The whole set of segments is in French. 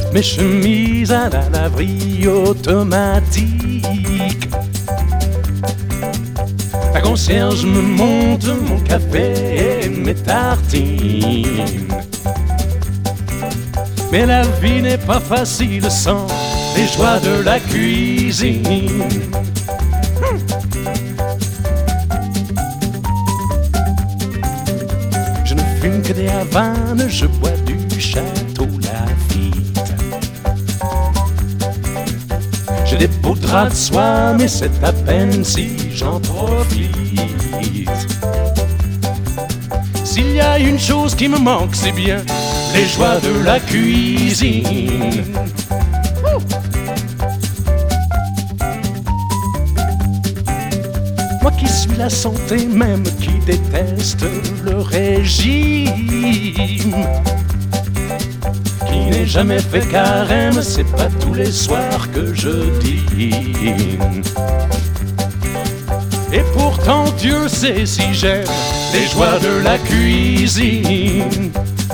mes chemises à la laverie automatique. La concierge me monte mon café et mes tartines. Mais la vie n'est pas facile sans les joies de la cuisine. Je ne fume que des Havanes, je bois du Château Lafite. J'ai des beaux draps de soie, mais c'est à peine si j'en profite. S'il y a une chose qui me manque, c'est bien les joies de la cuisine. Moi qui suis la santé même, qui déteste le régime, qui n'ai jamais fait carême, c'est pas tous les soirs que je dîne. Et pourtant Dieu sait si j'aime les joies de la cuisine.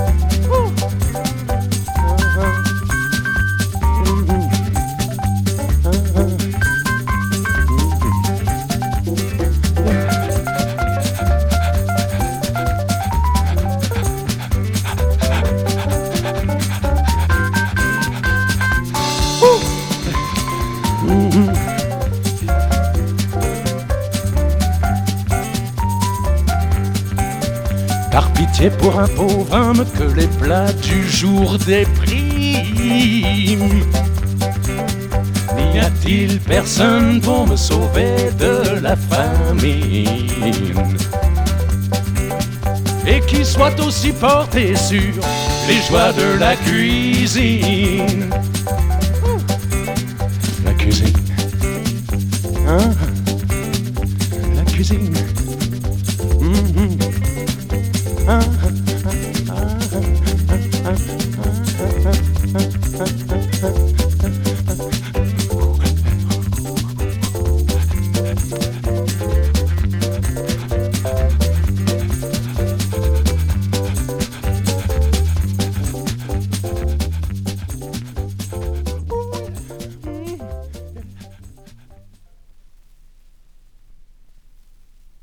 Par pitié pour un pauvre homme que les plats du jour dépriment. N'y a-t-il personne pour me sauver de la famine? Et qui soit aussi porté sur les joies de la cuisine. La cuisine, hein? La cuisine.